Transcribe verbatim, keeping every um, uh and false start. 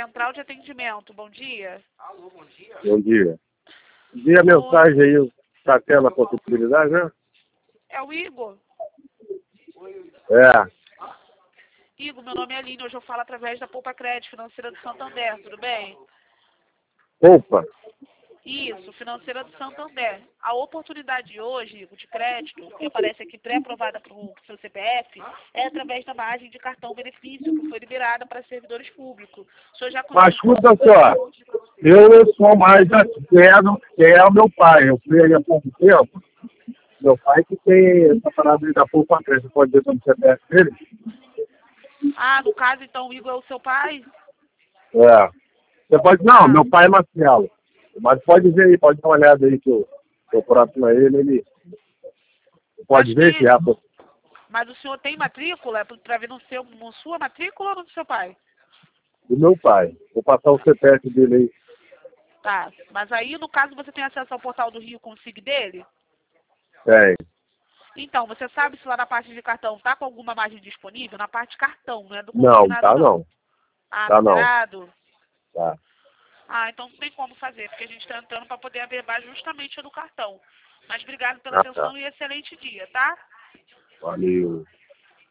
Central de Atendimento. Bom dia. Bom dia. Vi a mensagem aí, está tendo a possibilidade, né? É o Igor? É. Igor, meu nome é Aline. Hoje eu falo através da Poupa Crédito Financeira do Santander. Tudo bem? Opa. Isso, Financeira do Santander. A oportunidade de hoje, Igor, de crédito, que aparece aqui pré-aprovada para o seu C P F, é através da margem de cartão benefício que foi liberada para servidores públicos. O senhor já Mas conhece? escuta só, eu sou mais quero, que é o meu pai. Eu fui aí há pouco tempo. Meu pai que tem essa parada aí da Poupa Crédito. Você pode ver como C P F dele? Ah, no caso, então, o Igor é o seu pai? É. Você pode. Não, Ah, meu pai é Marcelo. Mas pode ver aí, pode dar uma olhada aí que eu estou próximo a ele, ele mas pode ver que... se é a possibilidade. Mas o senhor tem matrícula para ver no seu, na sua matrícula ou no do seu pai? Do meu pai. Vou passar o C P F dele aí. Tá. Mas aí, no caso, você tem acesso ao portal do Rio com o S I G dele? Tem. Então, você sabe se lá na parte de cartão tá com alguma margem disponível? Na parte de cartão, não é do Não, consignado, tá não. não. Ah, Tá não. zerado? Tá. Ah, então não tem como fazer, porque a gente está entrando para poder averbar justamente no cartão. Mas obrigado pela Ah, tá. atenção e excelente dia, tá? Valeu.